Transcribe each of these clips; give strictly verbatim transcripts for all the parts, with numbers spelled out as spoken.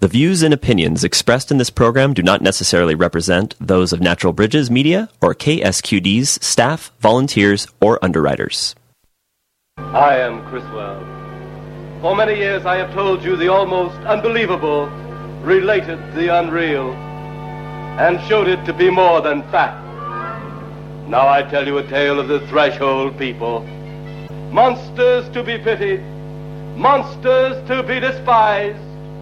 The views and opinions expressed in this program do not necessarily represent those of Natural Bridges Media or K S Q D's staff, volunteers, or underwriters. I am Criswell. For many years I have told you the almost unbelievable, related the unreal, and showed it to be more than fact. Now I tell you a tale of the threshold people. Monsters to be pitied, monsters to be despised.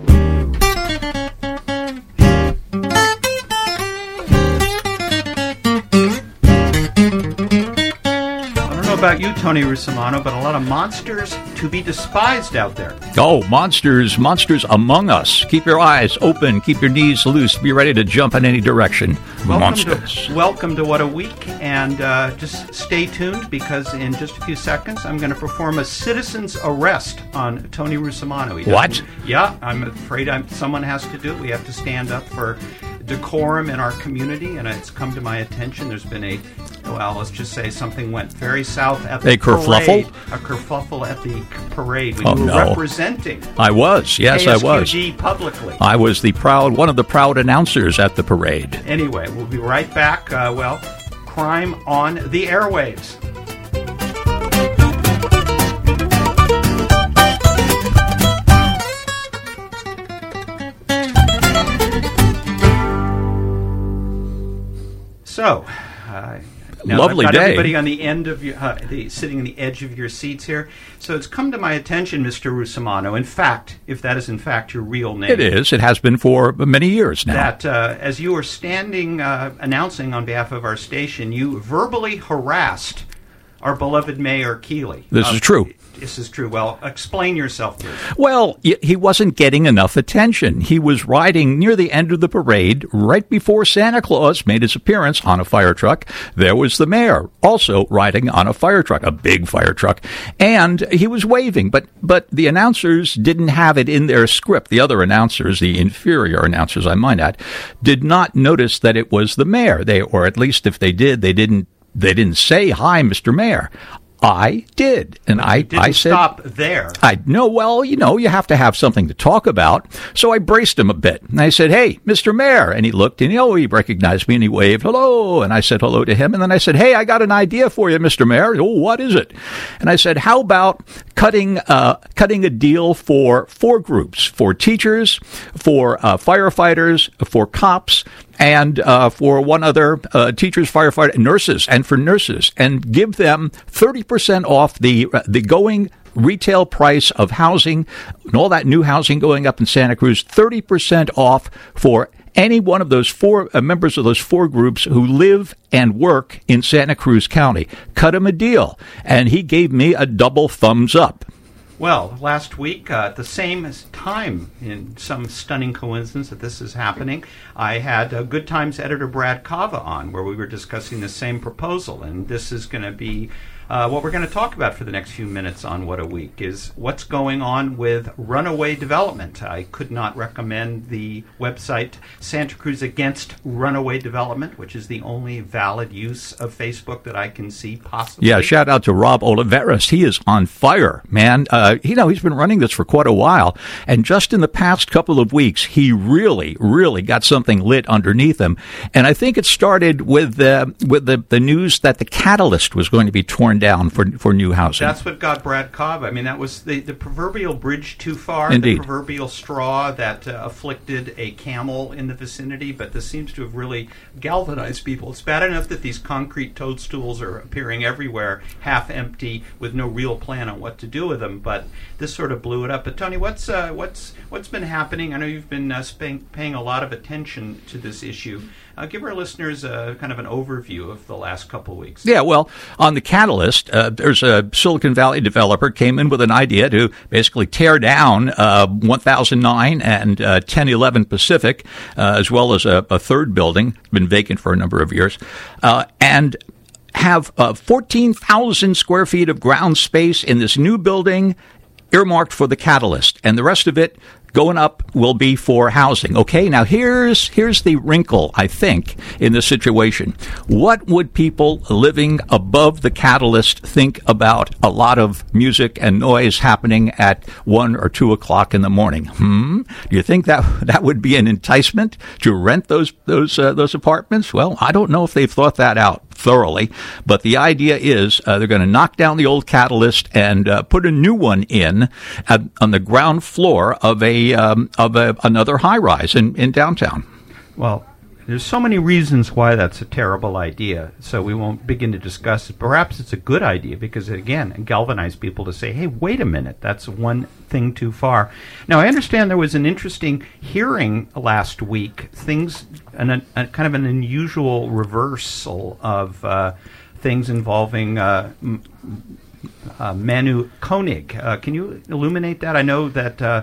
About you, Tony Russomanno, but a lot of monsters to be despised out there. Oh, monsters, monsters among us. Keep your eyes open, keep your knees loose, be ready to jump in any direction. Welcome Monsters. To, welcome to What a Week, and uh, just stay tuned because in just a few seconds I'm going to perform a citizen's arrest on Tony Russomanno. What? Yeah, I'm afraid I'm, someone has to do it. We have to stand up for decorum in our community, and it's come to my attention. There's been a, well, let's just say something went very south at the a parade. kerfluffle? A kerfuffle at the parade when oh, you were no. representing. I was, yes, K S Q D I was. publicly. I was the proud, one of the proud announcers at the parade. Anyway, we'll be right back. Uh, well, crime on the airwaves. So, uh, now lovely I've got day. Everybody on the end of your, uh, the, sitting on the edge of your seats here. So it's come to my attention, Mister Russomanno. In fact, if that is in fact your real name, It is. It has been for many years now. that uh, as you were standing uh, announcing on behalf of our station, you verbally harassed our beloved Mayor Keeley. This Uh, is true. This is true. Well, explain yourself, please. Well, y- he wasn't getting enough attention. He was riding near the end of the parade, right before Santa Claus made his appearance on a fire truck. There was the mayor, also riding on a fire truck, a big fire truck, and he was waving. But but the announcers didn't have it in their script. The other announcers, the inferior announcers, I might add, did not notice that it was the mayor. They, or at least if they did, they didn't. They didn't say, "Hi, Mister Mayor." I did, and I, Didn't I said, stop there. I know, well, you know, you have to have something to talk about. So I braced him a bit. And I said, "Hey, Mister Mayor." And he looked, and he, oh, he recognized me, and he waved, "Hello." And I said hello to him. And then I said, "Hey, I got an idea for you, Mister Mayor." "Oh, what is it?" And I said, "How about cutting uh, cutting a deal for four groups, for teachers, for uh, firefighters, for cops, and uh, for one other, uh, teachers, firefighters, nurses, and for nurses, and give them thirty percent off the uh, the going retail price of housing, and all that new housing going up in Santa Cruz, thirty percent off for any one of those four uh, members of those four groups who live and work in Santa Cruz County. Cut him a deal." And he gave me a double thumbs up. Well, last week, uh, at the same time, in some stunning coincidence that this is happening, I had uh, Good Times editor Brad Kava on, where we were discussing the same proposal. And this is going to be uh, what we're going to talk about for the next few minutes on What a Week, is what's going on with runaway development. I could not recommend the website Santa Cruz Against Runaway Development, which is the only valid use of Facebook that I can see possibly. Yeah, shout out to Rob Oliveras. He is on fire, man. Uh, you know, he's been running this for quite a while. And just in the past couple of weeks, he really, really got something lit underneath him. And I think it started with, uh, with the, the news that the Catalyst was going to be torn down for for new housing. That's what got Brad Cobb. I mean, that was the, the proverbial bridge too far, Indeed. the proverbial straw that uh, afflicted a camel in the vicinity, but this seems to have really galvanized people. It's bad enough that these concrete toadstools are appearing everywhere, half empty, with no real plan on what to do with them, but this sort of blew it up. But Tony, what's uh, what's what's been happening? I know you've been uh, sp- paying a lot of attention to this issue. Uh, give our listeners uh, kind of an overview of the last couple of weeks. Yeah, well, on the Catalyst, uh, there's a Silicon Valley developer came in with an idea to basically tear down uh, one thousand nine and uh, ten eleven Pacific, uh, as well as a, a third building, been vacant for a number of years, uh, and have uh, fourteen thousand square feet of ground space in this new building earmarked for the Catalyst, and the rest of it going up will be for housing. Okay, now here's here's the wrinkle, I think, in the situation. What would people living above the Catalyst think about a lot of music and noise happening at one or two o'clock in the morning? Hmm? Do you think that that would be an enticement to rent those those uh, those apartments? Well, I don't know if they've thought that out thoroughly, but the idea is uh, they're going to knock down the old Catalyst and uh, put a new one in uh, on the ground floor of a um, of a, another high rise in, in downtown. Well, there's so many reasons why that's a terrible idea, so we won't begin to discuss it. Perhaps it's a good idea because, again, it galvanized people to say, hey, wait a minute, that's one thing too far. Now, I understand there was an interesting hearing last week, things, an, a, a kind of an unusual reversal of uh, things involving uh, m- uh, Manu Koenig. Uh, can you illuminate that? I know that uh,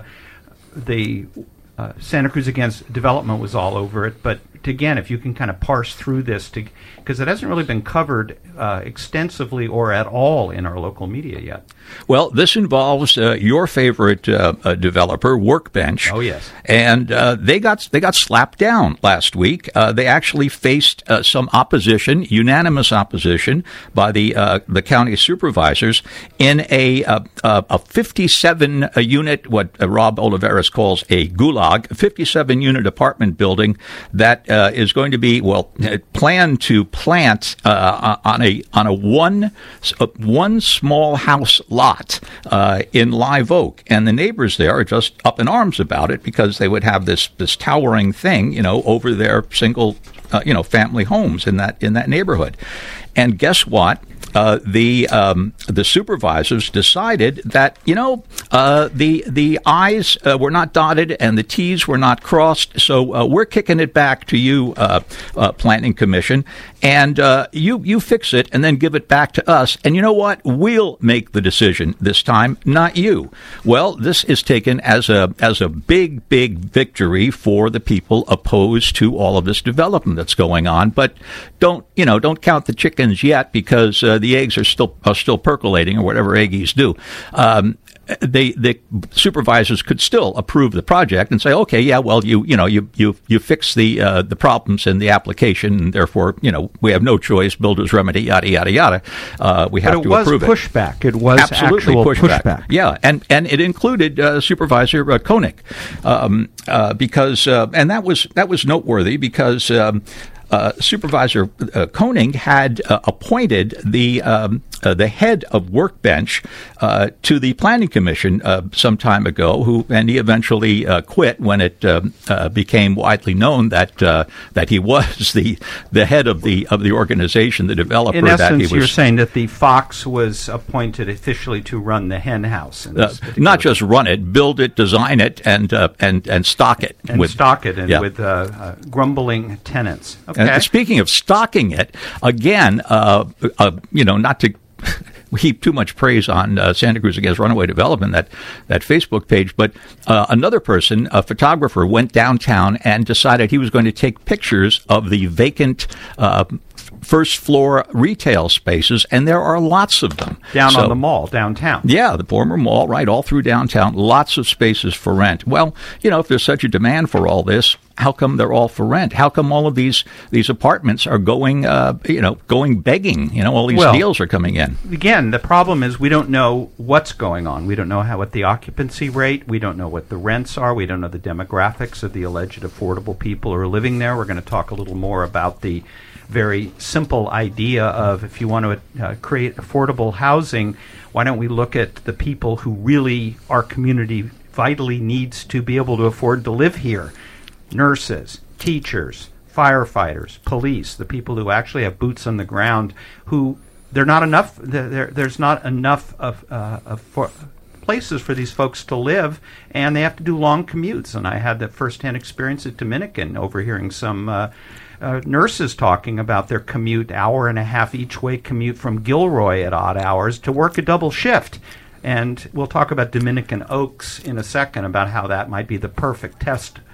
the uh, Santa Cruz Against Development was all over it, but again, if you can kind of parse through this, to because it hasn't really been covered uh, extensively or at all in our local media yet. Well, this involves uh, your favorite uh, uh, developer, Workbench. Oh, yes. And uh, they got they got slapped down last week. Uh, they actually faced uh, some opposition, unanimous opposition, by the uh, the county supervisors in a uh, uh, a fifty-seven unit, what uh, Rob Oliveras calls a gulag, fifty-seven unit apartment building that uh, is going to be well planned to plant uh, on a on a one uh, one small house lot uh, in Live Oak, and the neighbors there are just up in arms about it because they would have this this towering thing, you know, over their single, uh, you know, family homes in that in that neighborhood. And guess what? Uh, the um, the supervisors decided that you know uh, the the I's uh, were not dotted and the T's were not crossed, so uh, we're kicking it back to you, uh, uh, Planning Commission, and uh, you you fix it and then give it back to us. And you know what? We'll make the decision this time, not you. Well, this is taken as a as a big big victory for the people opposed to all of this development that's going on. But don't you know? Don't count the chickens yet, because uh, the eggs are still are still percolating, or whatever eggies do. Um, they the supervisors could still approve the project and say, okay, yeah, well, you you know you you you fix the uh, the problems in the application, and therefore you know we have no choice. Builder's remedy, yada yada yada. Uh, we have but it to was approve pushback. It. it was absolutely actual pushback. pushback. Yeah, and and it included uh, Supervisor uh, Koenig, um, uh, because uh, and that was that was noteworthy because. Um, Uh, Supervisor uh, Koenig had uh, appointed the um, uh, the head of Workbench uh, to the Planning Commission uh, some time ago, who and he eventually uh, quit when it uh, uh, became widely known that uh, that he was the the head of the of the organization, the developer. In essence, that he was, you're saying that the Fox was appointed officially to run the hen house, in uh, not just run it, build it, design it, and uh, and and stock it, and with, stock it, and yeah. with uh, uh, grumbling tenants. Okay. And speaking of stocking it, again, uh, uh, you know, not to heap too much praise on uh, Santa Cruz Against Runaway Development, that, that Facebook page, but uh, another person, a photographer, went downtown and decided he was going to take pictures of the vacant uh, first floor retail spaces, and there are lots of them. Down so, on the mall, downtown. Yeah, the former mall, right, all through downtown, lots of spaces for rent. Well, you know, if there's such a demand for all this, how come they're all for rent? How come all of these these apartments are going, uh, you know, going begging? You know, all these well, deals are coming in. Again, the problem is we don't know what's going on. We don't know how what the occupancy rate. We don't know what the rents are. We don't know the demographics of the alleged affordable people who are living there. We're going to talk a little more about the very simple idea of if you want to uh, create affordable housing, why don't we look at the people who really our community vitally needs to be able to afford to live here? Nurses, teachers, firefighters, police, the people who actually have boots on the ground, who they're not enough. There, there's not enough of, uh, of for places for these folks to live, and they have to do long commutes. And I had that firsthand experience at Dominican, overhearing some uh, uh, nurses talking about their commute, hour and a half each way commute from Gilroy at odd hours to work a double shift. And we'll talk about Dominican Oaks in a second, about how that might be the perfect test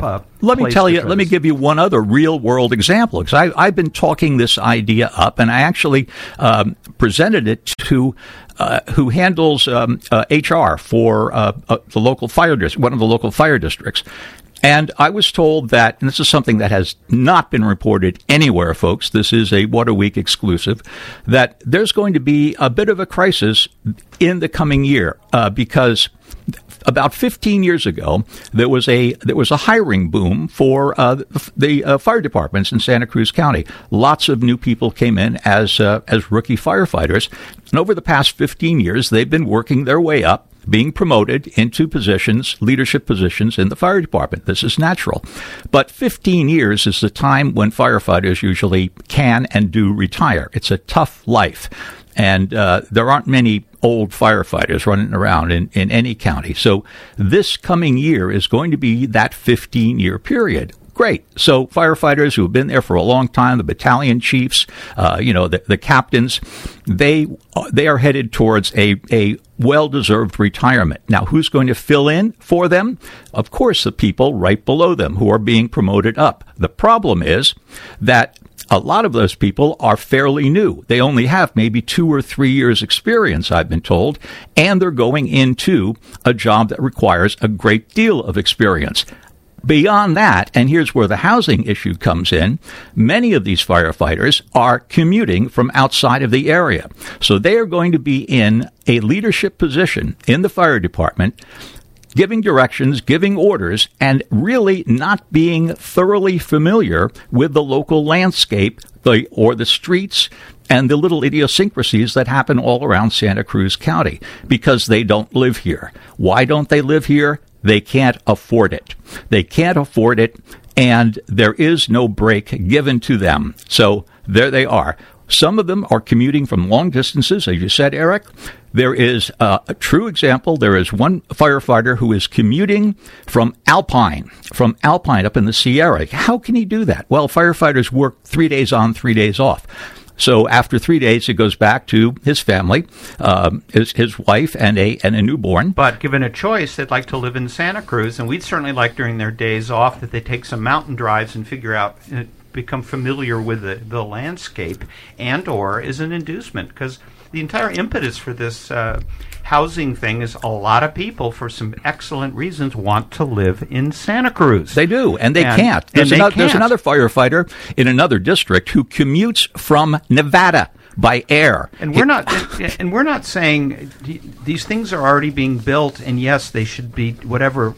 uh, Let me place tell to you, try let me this. give you one other real world example, because I, I've been talking this idea up, and I actually um, presented it to uh, who handles um, uh, H R for uh, uh, the local fire district, one of the local fire districts. And I was told that, and this is something that has not been reported anywhere, folks, this is a Water Week exclusive, that there's going to be a bit of a crisis in the coming year uh, because about fifteen years ago, there was a there was a hiring boom for uh, the, the uh, fire departments in Santa Cruz County. Lots of new people came in as uh, as rookie firefighters, and over the past fifteen years, they've been working their way up, being promoted into positions, leadership positions in the fire department. This is natural. But fifteen years is the time when firefighters usually can and do retire. It's a tough life. And uh, there aren't many old firefighters running around in, in any county. So this coming year is going to be that fifteen-year period. Great. So firefighters who have been there for a long time, the battalion chiefs, uh, you know, the, the captains, they they are headed towards a, a well-deserved retirement. Now, who's going to fill in for them? Of course, the people right below them who are being promoted up. The problem is that a lot of those people are fairly new. They only have maybe two or three years experience, I've been told, and they're going into a job that requires a great deal of experience. Beyond that, and here's where the housing issue comes in, many of these firefighters are commuting from outside of the area. So they are going to be in a leadership position in the fire department, giving directions, giving orders, and really not being thoroughly familiar with the local landscape the, or the streets and the little idiosyncrasies that happen all around Santa Cruz County because they don't live here. Why don't they live here? They can't afford it. They can't afford it, and there is no break given to them. So there they are. Some of them are commuting from long distances, as you said, Eric. There is uh, a true example. There is one firefighter who is commuting from Alpine, from Alpine up in the Sierra. How can he do that? Well, firefighters work three days on, three days off. So after three days, he goes back to his family, um, his, his wife, and a and a newborn. But given a choice, they'd like to live in Santa Cruz, and we'd certainly like during their days off that they take some mountain drives and figure out, uh, become familiar with the, the landscape, and or is an inducement, because the entire impetus for this uh, housing thing is a lot of people, for some excellent reasons, want to live in Santa Cruz. They do, and they and, can't. There's, and they another, can't. there's another firefighter in another district who commutes from Nevada by air. And we're not, and we're not saying these things are already being built, and yes, they should be whatever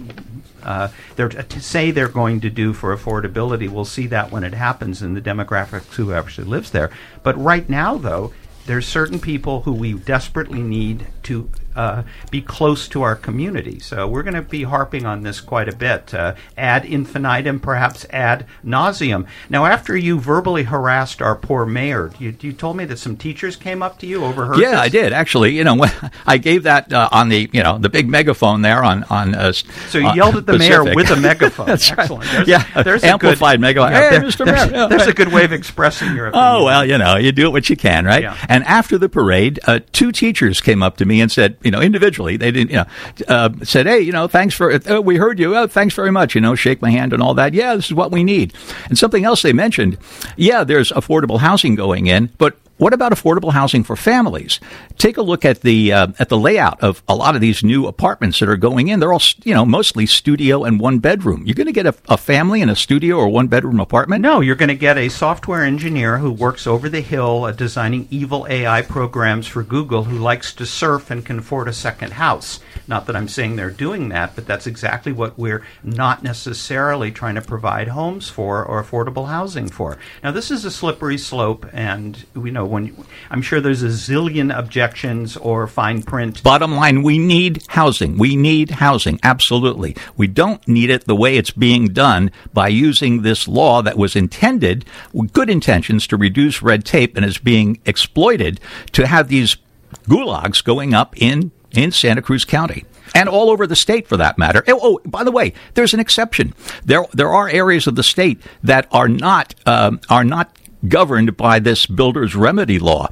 uh, they're to say they're going to do for affordability. We'll see that when it happens in the demographics who actually lives there. But right now, though, there's certain people who we desperately need to uh, be close to our community. So we're going to be harping on this quite a bit. Uh, ad infinitum, perhaps ad nauseum. Now, after you verbally harassed our poor mayor, you, you told me that some teachers came up to you, overheard Yeah, this? I did actually. You know, when I gave that uh, on the you know the big megaphone there on on. Uh, So you uh, yelled at the Pacific. mayor with a megaphone. That's right. Excellent. There's Yeah, a, there's amplified a good, megaphone. Yeah, Hey, there- Mister There's, Mayor. there's a good way of expressing your opinion. Oh, well, you know, you do what you can, right? Yeah. And after the parade, uh, two teachers came up to me and said, you know, individually, they didn't, you know, uh, said, hey, you know, thanks for, uh, we heard you. Oh, thanks very much. You know, shake my hand and all that. Yeah, this is what we need. And something else they mentioned, yeah, there's affordable housing going in, but what about affordable housing for families? Take a look at the uh, at the layout of a lot of these new apartments that are going in. They're all, you know, mostly studio and one bedroom. You're going to get a, a family in a studio or one bedroom apartment? No, you're going to get a software engineer who works over the hill uh, designing evil A I programs for Google, who likes to surf and can afford a second house. Not that I'm saying they're doing that, but that's exactly what we're not necessarily trying to provide homes for or affordable housing for. Now, this is a slippery slope, and we know when I'm sure there's a zillion objections or fine print. Bottom line, we need housing. We need housing. Absolutely. We don't need it the way it's being done by using this law that was intended with good intentions to reduce red tape and is being exploited to have these gulags going up in, in Santa Cruz County. And all over the state, for that matter. Oh, oh, by the way, there's an exception. There, there are areas of the state that are not, um, are not governed by this builder's remedy law.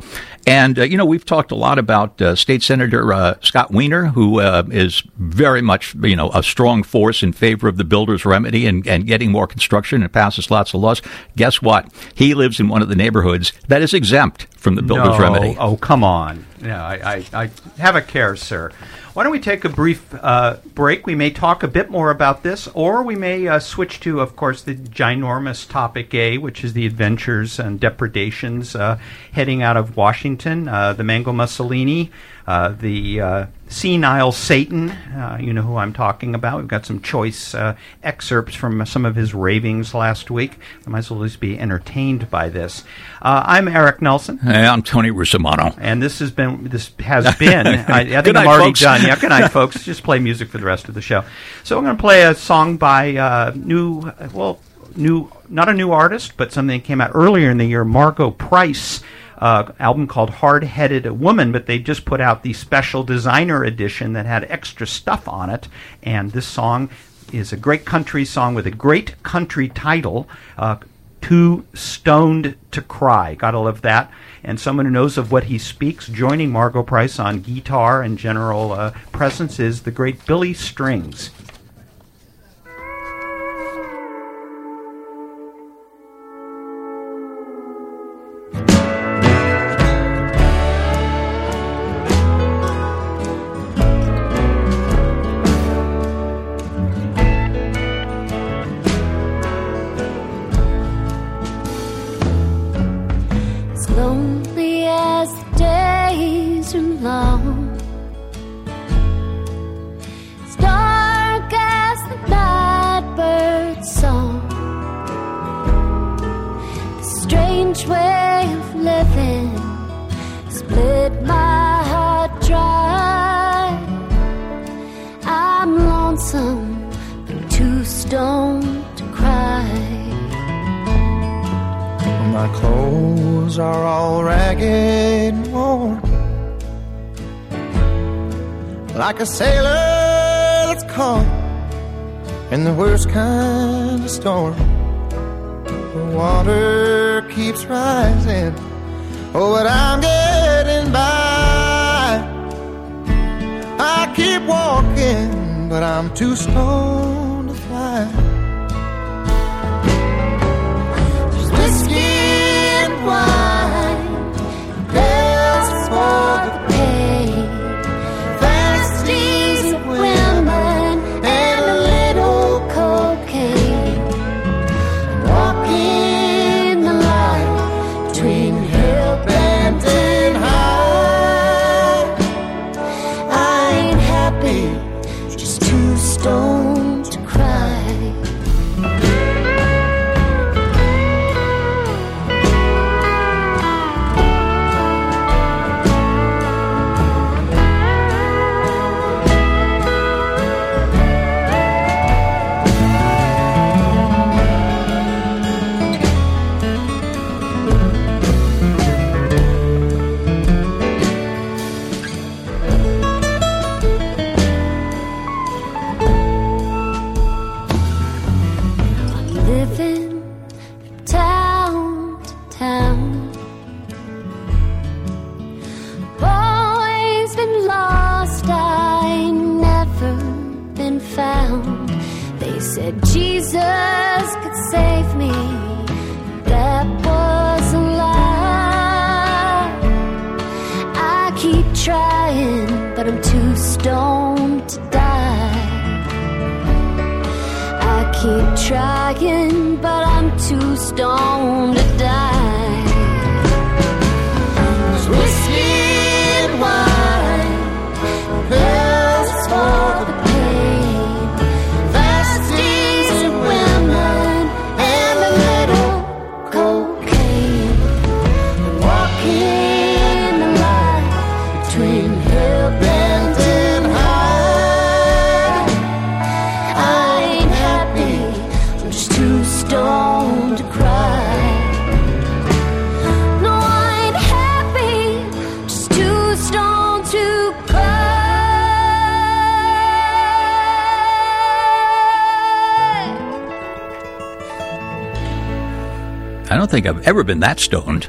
And, uh, you know, we've talked a lot about uh, State Senator uh, Scott Wiener, who uh, is very much, you know, a strong force in favor of the builder's remedy and, and getting more construction and passes lots of laws. Guess what? He lives in one of the neighborhoods that is exempt from the builder's no. remedy. Oh, come on. Yeah, I, I, I have a care, sir. Why don't we take a brief uh, break? We may talk a bit more about this, or we may uh, switch to, of course, the ginormous topic A, which is the adventures and depredations uh, heading out of Washington, uh, the Mango Mussolini, uh, the uh, senile Satan. Uh, you know who I'm talking about. We've got some choice uh, excerpts from some of his ravings last week. I might as well just be entertained by this. Uh, I'm Eric Nelson. Hey, I'm Tony Rusomano. And this has been, this has been, I, I think Good I'm night, already folks. done. Yeah, good night, folks. Just play music for the rest of the show. So I'm going to play a song by uh, new, well, new, not a new artist, but something that came out earlier in the year, Margo Price. Uh, album called Hard-Headed Woman, but they just put out the special designer edition that had extra stuff on it, and this song is a great country song with a great country title, uh, Too Stoned to Cry. Gotta love that. And someone who knows of what he speaks, joining Margo Price on guitar and general uh, presence is the great Billy Strings. Like a sailor that's caught in the worst kind of storm. The water keeps rising, oh, but I'm getting by. I keep walking, but I'm too stoned to fly. There's whiskey and wine, bells for the pain, fantasies of women, and a little cocaine. Walking the line between hell-bent and high. I ain't happy, just too stoned to cry. Jesus could save me, that was a lie. I keep trying, but I'm too stoned to die. I keep trying, but I'm too stoned to die. There's whiskey and wine, pills for the I don't think I've ever been that stoned.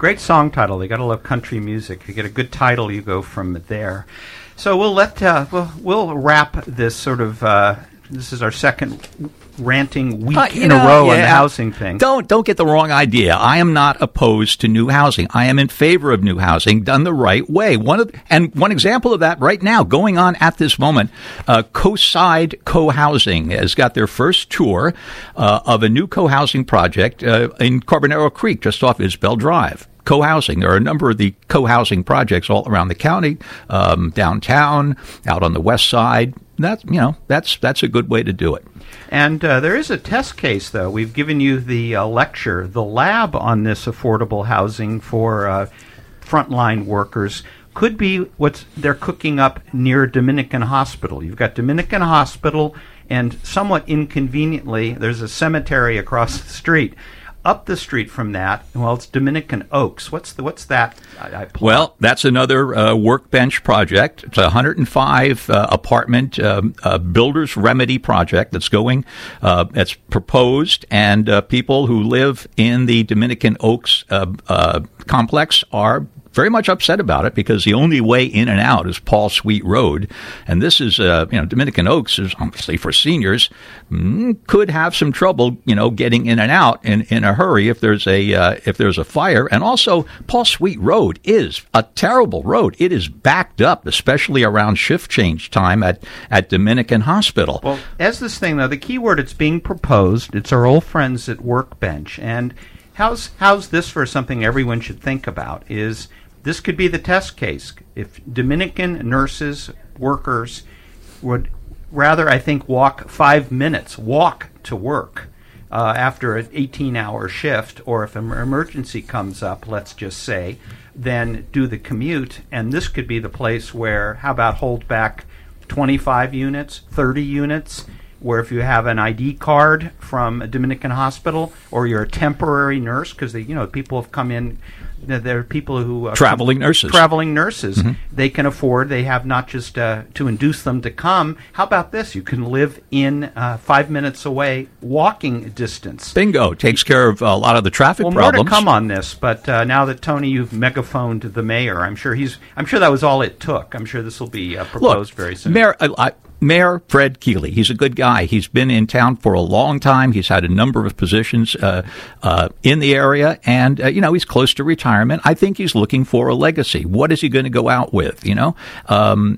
Great song title. They got to love country music. You get a good title, you go from there. So we'll let uh, we'll, we'll wrap this sort of. Uh, this is our second ranting week uh, in know, a row yeah, on the housing thing. Don't don't get the wrong idea. I am not opposed to new housing. I am in favor of new housing done the right way. One of and one example of that right now going on at this moment, uh, Coastside Co-Housing has got their first tour uh, of a new co-housing project uh, in Carbonero Creek, just off Isbell Drive. Co-housing. There are a number of the co-housing projects all around the county, um, downtown, out on the west side. That's you know that's that's a good way to do it. And uh, there is a test case, though. We've given you the uh, lecture, the lab on this affordable housing for uh, frontline workers could be what they're cooking up near Dominican Hospital. You've got Dominican Hospital, and somewhat inconveniently, there's a cemetery across the street. Up the street from that, well, it's Dominican Oaks. What's the what's that? I, I well, that's another uh, workbench project. It's a one hundred five uh, apartment um, uh, builder's remedy project that's going, uh, that's proposed, and uh, people who live in the Dominican Oaks uh, uh, complex are very much upset about it because the only way in and out is Paul Sweet Road. And this is, uh, you know, Dominican Oaks is obviously for seniors, mm, could have some trouble, you know, getting in and out in, in a hurry if there's a, uh, if there's a fire. And also, Paul Sweet Road is a terrible road. It is backed up, especially around shift change time at, at Dominican Hospital. Well, as this thing, though, the key word, it's being proposed. It's our old friends at Workbench. And how's, how's this for something everyone should think about is, this could be the test case. If Dominican nurses, workers would rather, I think, walk five minutes, walk to work uh, after an eighteen-hour shift, or if an emergency comes up, let's just say, then do the commute. And this could be the place where, how about hold back twenty-five units, thirty units, where if you have an I D card from a Dominican hospital or you're a temporary nurse, because you know people have come in, there are people who uh, traveling nurses, traveling nurses, mm-hmm. they can afford. They have not just uh, to induce them to come. How about this? You can live in uh, five minutes away, walking distance. Bingo takes care of a lot of the traffic well, problems. More to come on this, but uh, now that Tony, you've megaphoned the mayor, I'm sure he's. I'm sure that was all it took. I'm sure this will be uh, proposed Look, very soon. Mayor, I, I, Mayor Fred Keeley, he's a good guy. He's been in town for a long time. He's had a number of positions uh, uh, in the area, and uh, you know he's close to retirement. I think he's looking for a legacy. What is he going to go out with? You know, um,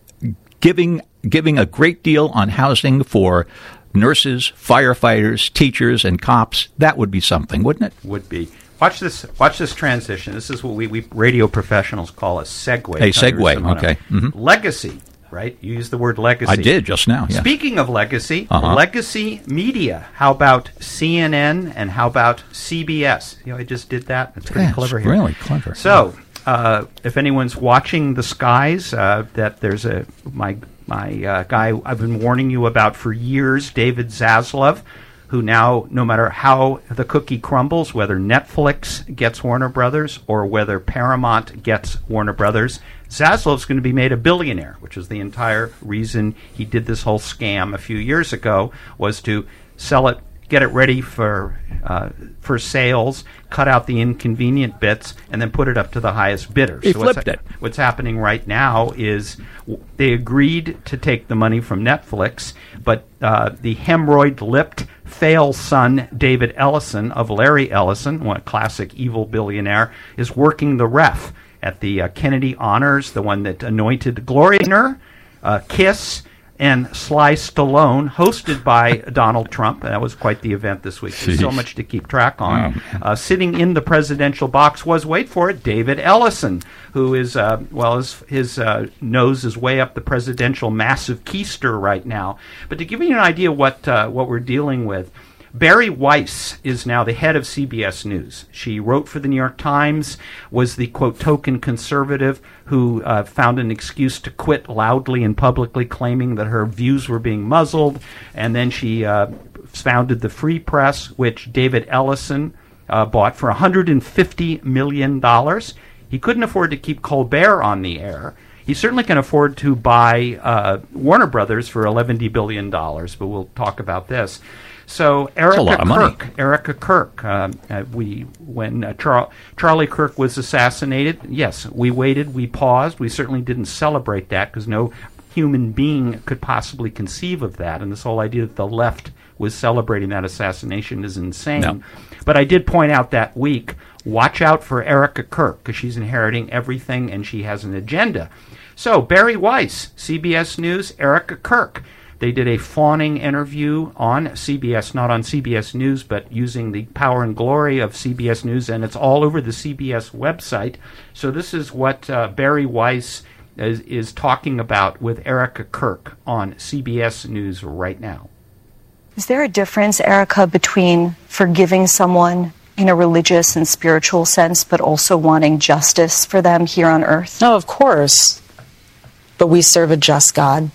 giving giving a great deal on housing for nurses, firefighters, teachers, and cops. That would be something, wouldn't it? Would be. Watch this. Watch this transition. This is what we, we radio professionals call a segue. A segue. Okay. Mm-hmm. Legacy. Right? You used the word legacy. I did just now. Yeah. Speaking of legacy, uh-huh. legacy media. How about C N N and how about C B S? You know, I just did that. It's pretty yeah, clever it's here. Really clever. So, uh, if anyone's watching the skies, uh, that there's a my my uh, guy I've been warning you about for years, David Zaslav, who now, no matter how the cookie crumbles, whether Netflix gets Warner Brothers or whether Paramount gets Warner Brothers, Zaslav's going to be made a billionaire, which is the entire reason he did this whole scam a few years ago, was to sell it, get it ready for uh, for sales, cut out the inconvenient bits, and then put it up to the highest bidder. He so flipped what's, it. What's happening right now is w- they agreed to take the money from Netflix, but uh, the hemorrhoid-lipped fail son, David Ellison of Larry Ellison, one classic evil billionaire, is working the ref at the uh, Kennedy Honors, the one that anointed Gloria Gaynor, uh, Kiss, and Sly Stallone, hosted by Donald Trump. That was quite the event this week. There's so much to keep track on. Oh, uh, sitting in the presidential box was, wait for it, David Ellison, who is, uh, well, his, his uh, nose is way up the presidential massive keister right now. But to give you an idea what uh, what we're dealing with, Barry Weiss is now the head of C B S News. She wrote for the New York Times, was the, quote, token conservative who uh, found an excuse to quit loudly and publicly, claiming that her views were being muzzled. And then she uh, founded the Free Press, which David Ellison uh, bought for one hundred fifty million dollars. He couldn't afford to keep Colbert on the air. He he certainly can afford to buy uh, Warner Brothers for eleven billion dollars, but we'll talk about this. So Erica a lot of money. Kirk, Erica Kirk, uh, uh, we when uh, Char- Charlie Kirk was assassinated, yes, we waited, we paused. We certainly didn't celebrate that because no human being could possibly conceive of that. And this whole idea that the left was celebrating that assassination is insane. No. But I did point out that week, watch out for Erica Kirk because she's inheriting everything and she has an agenda. So Barry Weiss, C B S News, Erica Kirk. They did a fawning interview on C B S, not on C B S News, but using the power and glory of C B S News, and it's all over the C B S website. So this is what uh, Barry Weiss is, is talking about with Erica Kirk on C B S News right now. Is there a difference, Erica, between forgiving someone in a religious and spiritual sense, but also wanting justice for them here on earth? No, of course. But we serve a just God.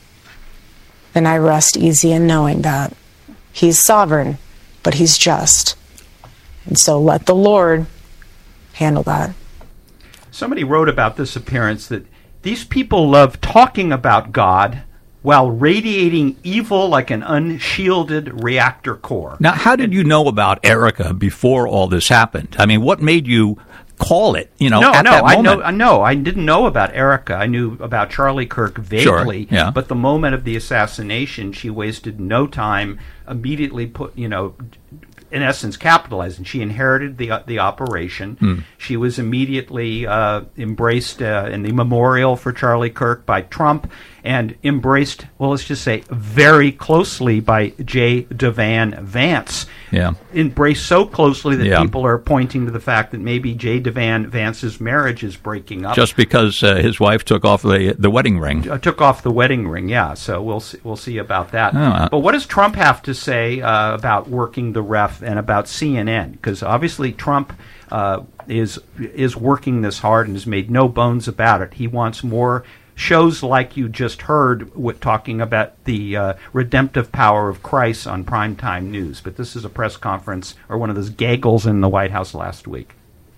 And I rest easy in knowing that. He's sovereign, but he's just. And so let the Lord handle that. Somebody wrote about this appearance that these people love talking about God while radiating evil like an unshielded reactor core. Now, how did you know about Erica before all this happened? I mean, what made you call it, you know, no, at no, that I moment? know, no, I didn't know about Erica. I knew about Charlie Kirk vaguely, Sure, yeah. But the moment of the assassination, she wasted no time, immediately put, you know, in essence, capitalized. And she inherited the uh, the operation. Hmm. She was immediately uh, embraced uh, in the memorial for Charlie Kirk by Trump, and embraced, well, let's just say, very closely by J. DeVan Vance. Yeah. Embraced so closely that Yeah. people are pointing to the fact that maybe J. DeVan Vance's marriage is breaking up. Just because uh, his wife took off the the wedding ring. Uh, took off the wedding ring, yeah. So we'll see, we'll see about that. Oh, uh, but what does Trump have to say uh, about working the ref and about C N N? Because obviously Trump uh, is is working this hard and has made no bones about it. He wants more shows like you just heard with talking about the uh, redemptive power of Christ on primetime news. But this is a press conference or one of those gaggles in the White House last week.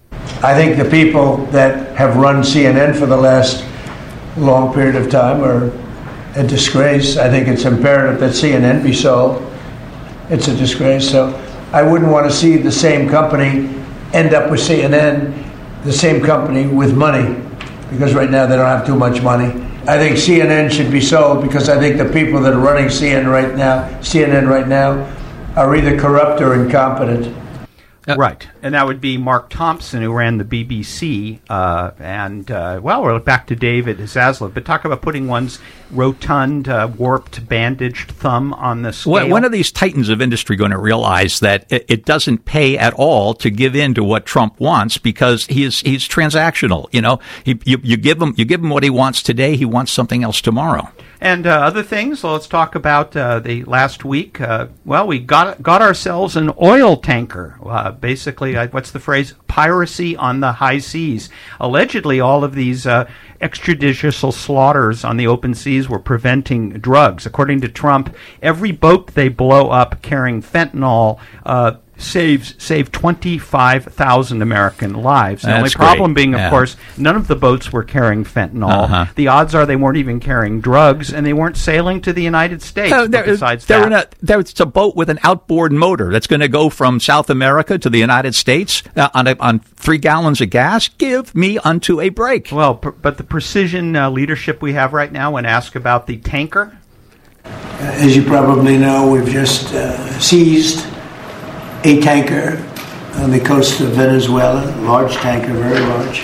I think the people that have run C N N for the last long period of time are a disgrace. I think it's imperative that C N N be sold. It's a disgrace. So I wouldn't want to see the same company end up with C N N, the same company with money, because right now they don't have too much money. I think C N N should be sold because I think the people that are running C N N right now, C N N right now, are either corrupt or incompetent. Uh, right, and that would be Mark Thompson, who ran the B B C, uh, and, uh, well, we're back to David Zaslav, but talk about putting one's rotund, uh, warped, bandaged thumb on the scale. When, when are these titans of industry going to realize that it, it doesn't pay at all to give in to what Trump wants because he's he's transactional? You know, he, you, you give him you give him what he wants today, he wants something else tomorrow. And uh, other things, so let's talk about uh, the last week. Uh, well, we got got ourselves an oil tanker. Uh, basically, uh, what's the phrase? Piracy on the high seas. Allegedly, all of these uh, extrajudicial slaughters on the open seas were preventing drugs. According to Trump, every boat they blow up carrying fentanyl uh, saves save twenty-five thousand American lives. The That's only problem great. being, of Yeah. course, none of the boats were carrying fentanyl. Uh-huh. The odds are they weren't even carrying drugs, and they weren't sailing to the United States. No, But there- besides they're that, in a, there's a boat with an outboard motor that's going to go from South America to the United States uh, on, a, on three gallons of gas. Give me unto a break. well, pr- but the precision uh, leadership we have right now, when asked about the tanker, As you probably know, we've just uh, seized a tanker on the coast of Venezuela, large tanker, very large.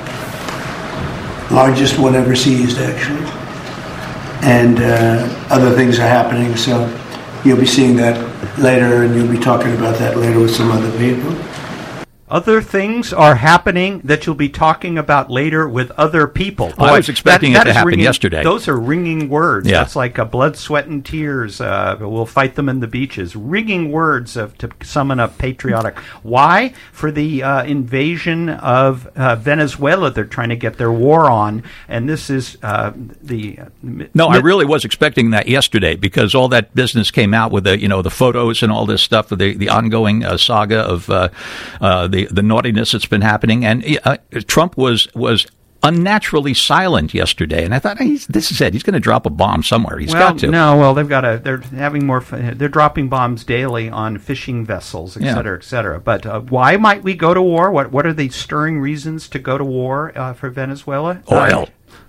Largest one ever seized, actually. And uh, other things are happening, so you'll be seeing that later, and you'll be talking about that later with some other people. other things are happening that you'll be talking about later with other people. I was expecting it to is happen ringing- yesterday. Those are ringing words. Yeah. That's like a blood, sweat, and tears. Uh, we'll fight them in the beaches. Ringing words of, to summon up patriotic. Why? For the uh, invasion of uh, Venezuela. They're trying to get their war on, and this is uh, the. No, I really was expecting that yesterday because all that business came out with the you know the photos and all this stuff, the the ongoing uh, saga of uh, uh, the the naughtiness that's been happening, and uh, Trump was was unnaturally silent yesterday, and I thought, hey, this is it. He's going to drop a bomb somewhere. He's well, got to. No, well, they've got to. They're having more. They're dropping bombs daily on fishing vessels, et Yeah. cetera, et cetera. But uh, why might we go to war? What What are the stirring reasons to go to war uh, for Venezuela? Oil.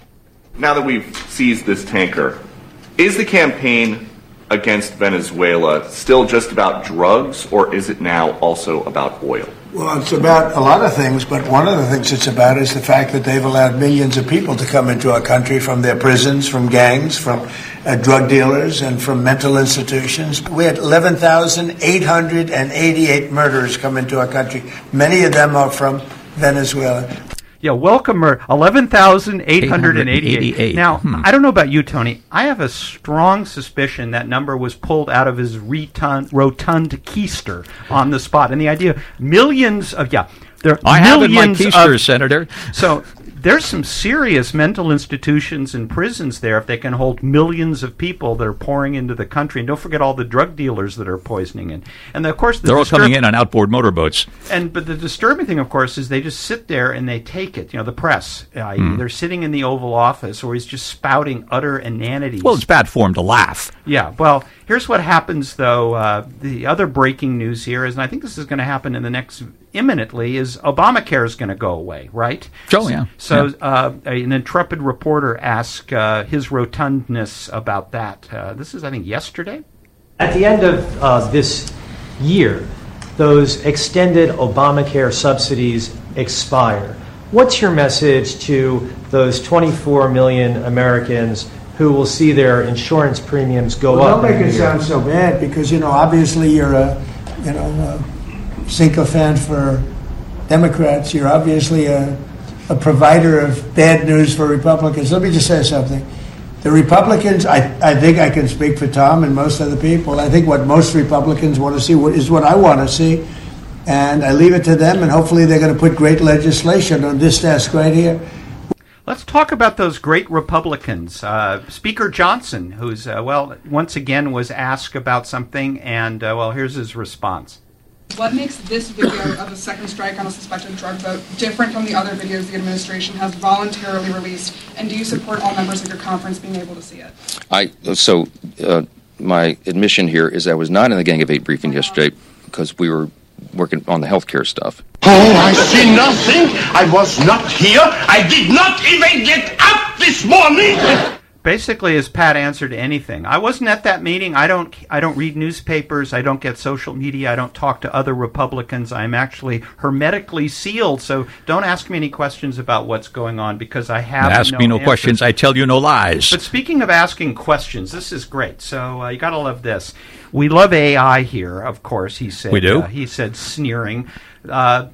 Now that we've seized this tanker, is the campaign against Venezuela still just about drugs, or is it now also about oil? Well, it's about a lot of things, but one of the things it's about is the fact that they've allowed millions of people to come into our country from their prisons, from gangs, from uh, drug dealers, and from mental institutions. We had eleven thousand eight hundred eighty-eight murderers come into our country. Many of them are from Venezuela. Yeah, welcome, eleven thousand eight hundred eighty-eight. Now, Hmm. I don't know about you, Tony. I have a strong suspicion that number was pulled out of his rotund, rotund keister on the spot. And the idea, millions of, yeah, there are I have in my millions keister, of, Senator. So there's some serious mental institutions and prisons there if they can hold millions of people that are pouring into the country. And don't forget all the drug dealers that are poisoning it. And of course, the They're all disturb- coming in on outboard motorboats. And but the disturbing thing, of course, is they just sit there and they take it. You know, the press. Uh, Hmm. They're sitting in the Oval Office, or he's just spouting utter inanities. Well, it's bad form to laugh. Yeah, well, here's what happens, though. Uh, the other breaking news here is, and I think this is going to happen in the next imminently, is Obamacare is going to go away, right? Oh, yeah. So Yeah. uh, an intrepid reporter asked uh, his rotundness about that. Uh, this is, I think, yesterday? At the end of uh, this year, those extended Obamacare subsidies expire. What's your message to those twenty-four million Americans who will see their insurance premiums go Well, up? don't make in a it year? sound so bad, because, you know, obviously you're a, you know, a sycophant for Democrats. You're obviously a, a provider of bad news for Republicans. Let me just say something. The Republicans, I, I think I can speak for Tom and most other people. I think what most Republicans want to see is what I want to see. And I leave it to them, and hopefully they're going to put great legislation on this desk right here. Let's talk about those great Republicans. Uh, Speaker Johnson, who's, uh, well, once again was asked about something, and, uh, well, here's his response. What makes this video of a second strike on a suspected drug vote different from the other videos the administration has voluntarily released? And do you support all members of your conference being able to see it? I so uh, my admission here is I was not in the Gang of Eight briefing yesterday because we were working on the healthcare stuff. Oh, I see nothing. I was not here. I did not even get up this morning. Basically, his pat answer to anything. I wasn't at that meeting. I don't. I don't read newspapers. I don't get social media. I don't talk to other Republicans. I'm actually hermetically sealed. So don't ask me any questions about what's going on, because I have. Ask no me no answers. questions. I tell you no lies. But speaking of asking questions, this is great. So uh, you got to love this. We love A I here, of course. He said. We do? Uh, he said, sneering. Uh,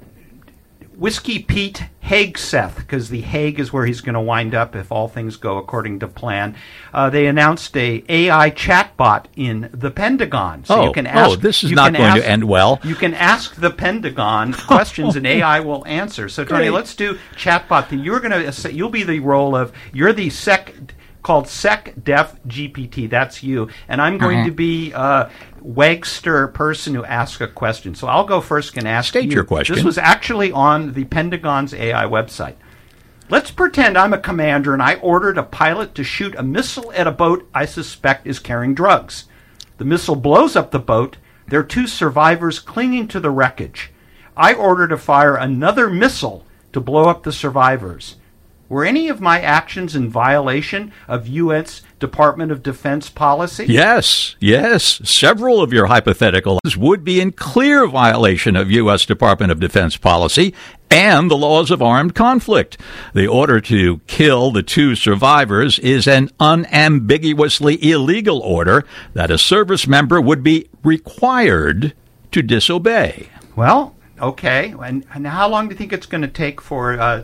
Whiskey Pete Hegseth, because the Hague is where he's going to wind up if all things go according to plan. Uh, they announced a AI chatbot in the Pentagon. So oh, you can ask, oh, this is you not can going ask, to end well. You can ask the Pentagon questions and A I will answer. So Tony, Great. let's do chatbot. You're going to you'll be the role of you're the sec called SecDef G P T. That's you, and I'm going Uh-huh. to be uh, Wagster person who asks a question. So I'll go first and ask State you. your question. This was actually on the Pentagon's A I website. Let's pretend I'm a commander and I ordered a pilot to shoot a missile at a boat I suspect is carrying drugs. The missile blows up the boat. There are two survivors clinging to the wreckage. I order to fire another missile to blow up the survivors. Were any of my actions in violation of U S Department of Defense policy? Yes, yes. Several of your hypotheticals would be in clear violation of U S Department of Defense policy and the laws of armed conflict. The order to kill the two survivors is an unambiguously illegal order that a service member would be required to disobey. Well, okay. And, and how long do you think it's going to take for uh,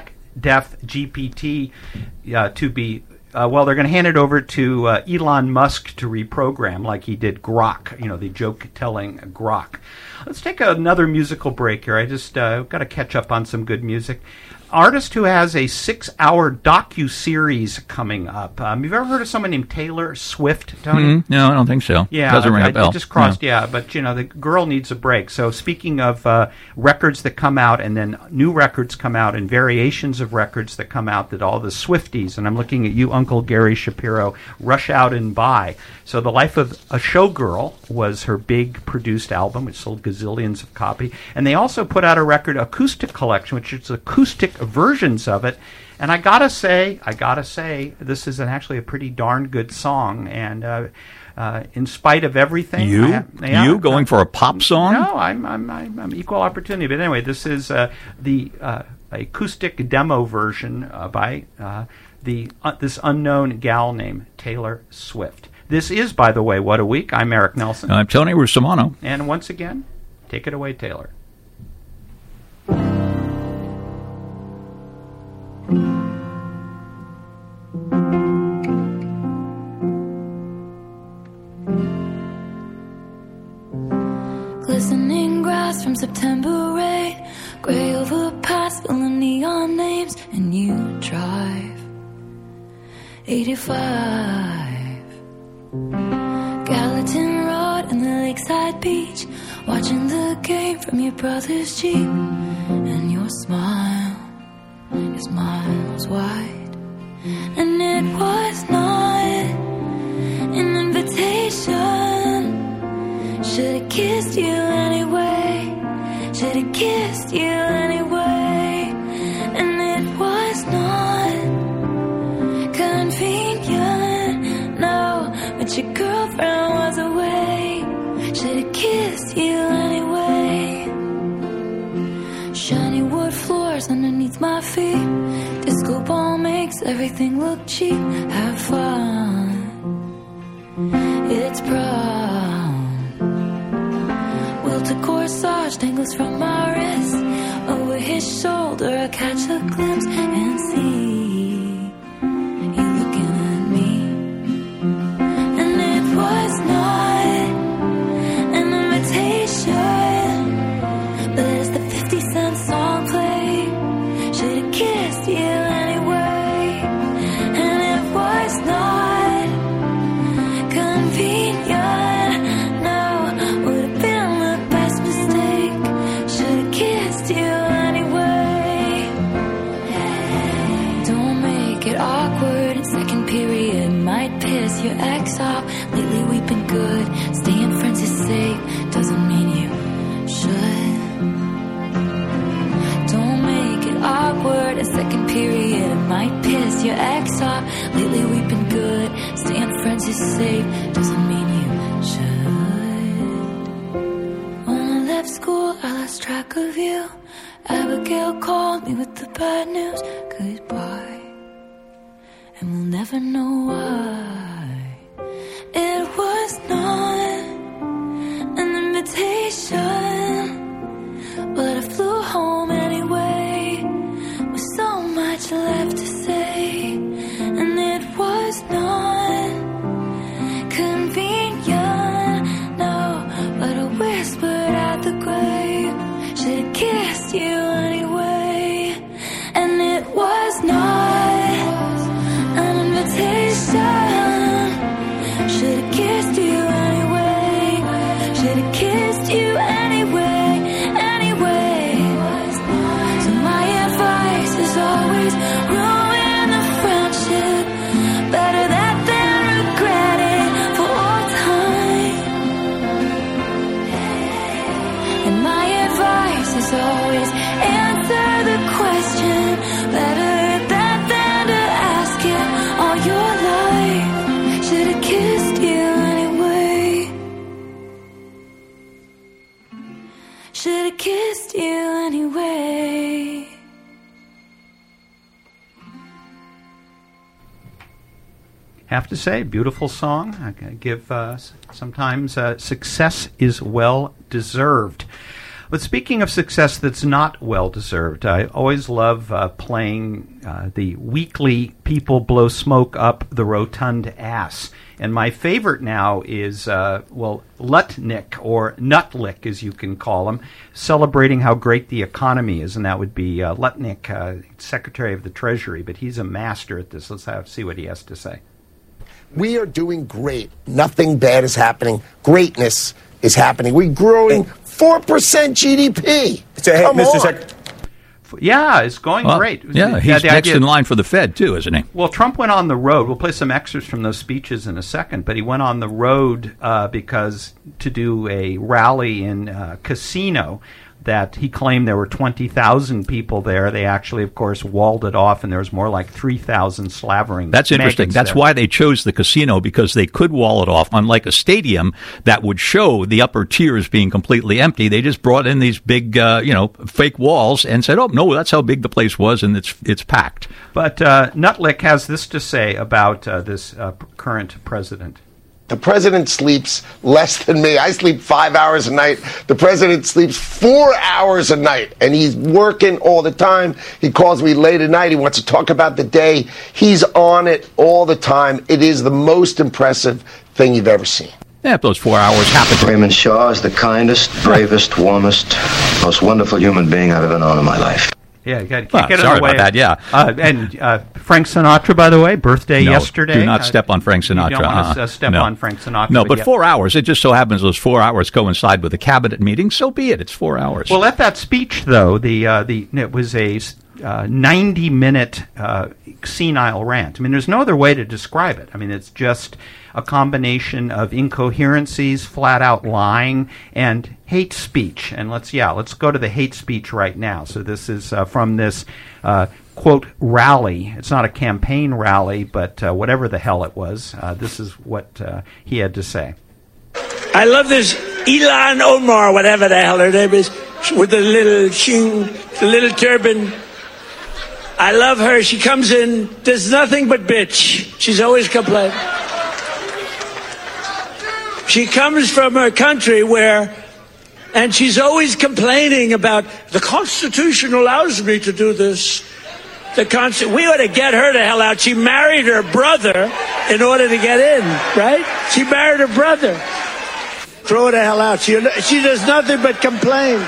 SecDef G P T uh, to be... Uh, well, they're going to hand it over to uh, Elon Musk to reprogram like he did Grok, you know, the joke-telling Grok. Let's take another musical break here. I just uh, got to catch up on some good music. artist who has a six-hour docu-series coming up. Um, have you ever heard of someone named Taylor Swift, Tony? Mm, no, I don't think so. Yeah, Doesn't ring I, a bell. I just crossed, no. yeah, but, you know, the girl needs a break. So speaking of uh, records that come out and then new records come out and variations of records that come out that all the Swifties, and I'm looking at you, Uncle Gary Shapiro, rush out and buy. So The Life of a Showgirl was her big produced album, which sold gazillions of copies. And they also put out a record acoustic collection, which is acoustic versions of it. And I gotta say, I gotta say, this is an, actually a pretty darn good song. And uh, uh, in spite of everything, you, I have, yeah, you going for a pop song? No, I'm, I'm, I'm, I'm equal opportunity. But anyway, this is uh, the uh, acoustic demo version uh, by uh, the uh, this unknown gal named Taylor Swift. This is, by the way, What a Week. I'm Eric Nelson. I'm Tony Russomanno. And once again, take it away, Taylor. Glistening grass from September rain, gray overpass filling neon names, and you drive eighty-five. Gallatin Road and the lakeside beach, watching the game from your brother's Jeep, and your smile is miles wide. And it was not an invitation. Should've kissed you anyway. Should've kissed you anyway. And it was not convenient, no, but your girlfriend was away. Should've kissed you anyway. Shiny wood floors underneath my feet. Disco ball makes everything look cheap. Have fun. It's prom. Wilted corsage dangles from my wrist. Over his shoulder I catch a glimpse and see you looking at me. And it was not an invitation, but as the fifty cent song played, should've kissed you anyway. And it was not convenient, no, would've been the best mistake. Should've kissed you anyway. Don't make it awkward in second period, might piss your ex off. Lately we've been good, staying friends is safe, doesn't mean you should. Don't make it awkward in second period, it might piss your ex off. Lately we've been good, staying friends is safe, doesn't mean you should. When I left school I lost track of you. Abigail called me with the bad news, goodbye, and we'll never know why. It was not an invitation, but I flew home anyway, with so much left to say. And it was not convenient, no, but I whispered at the grave, should've kissed you anyway. And it was not an invitation, should've kissed you anyway. Should've kissed you anyway, anyway. So my advice is always ruin the friendship. Better that than regret it for all time. And my advice is always answer the question. Better that than to ask it all your life. Should've kissed you anyway. Should've kissed you anyway. Have to say, beautiful song. I give uh, sometimes uh, success is well deserved. But speaking of success that's not well-deserved, I always love uh, playing uh, the weekly People Blow Smoke Up the Rotund Ass. And my favorite now is, uh, well, Lutnick, or Nutlick, as you can call him, celebrating how great the economy is. And that would be uh, Lutnick, uh, Secretary of the Treasury. But he's a master at this. Let's have, see what he has to say. We are doing great. Nothing bad is happening. Greatness is happening. We're growing four percent G D P. So, hey, Come Mister on. Sec- Yeah, it's going Well, great. Yeah, he's the next idea- in line for the Fed, too, isn't he? Well, Trump went on the road. We'll play some excerpts from those speeches in a second, but he went on the road uh, because to do a rally in a casino that he claimed there were twenty thousand people there. They actually, of course, walled it off, and there was more like three thousand slavering. That's interesting. maggots That's there. why they chose the casino, because they could wall it off. Unlike a stadium that would show the upper tiers being completely empty, they just brought in these big, uh, you know, fake walls and said, "Oh no, that's how big the place was, and it's it's packed." But uh, Nutlick has this to say about uh, this uh, current president. The president sleeps less than me. I sleep five hours a night. The president sleeps four hours a night, and he's working all the time. He calls me late at night. He wants to talk about the day. He's on it all the time. It is the most impressive thing you've ever seen. Yeah, if those four hours happen. Raymond Shaw is the kindest, bravest, warmest, most wonderful human being I've ever known in my life. Yeah, you got Well, get in sorry the way. about that, yeah. Uh, and uh, Frank Sinatra, by the way, birthday No, yesterday. do not Uh, step on Frank Sinatra. You don't want to Uh-uh. uh, step No. on Frank Sinatra. No, but yeah. four hours. It just so happens those four hours coincide with a cabinet meeting. So be it. It's four hours. Well, at that speech, though, the uh, the it was a uh, ninety minute uh, senile rant. I mean, there's no other way to describe it. I mean, it's just a combination of incoherencies, flat out lying, and hate speech. And let's yeah, let's go to the hate speech right now. So this is uh, from this. Uh, quote, rally. It's not a campaign rally, but uh, whatever the hell it was, uh, this is what uh, he had to say. I love this Ilhan Omar, whatever the hell her name is, with the little shing, the little turban. I love her. She comes in, does nothing but bitch. She's always complaining. She comes from a country where, and she's always complaining about, the Constitution allows me to do this. The Consti- we ought to get her the hell out. She married her brother in order to get in, right? She married her brother. Throw her the hell out. She, she does nothing but complain.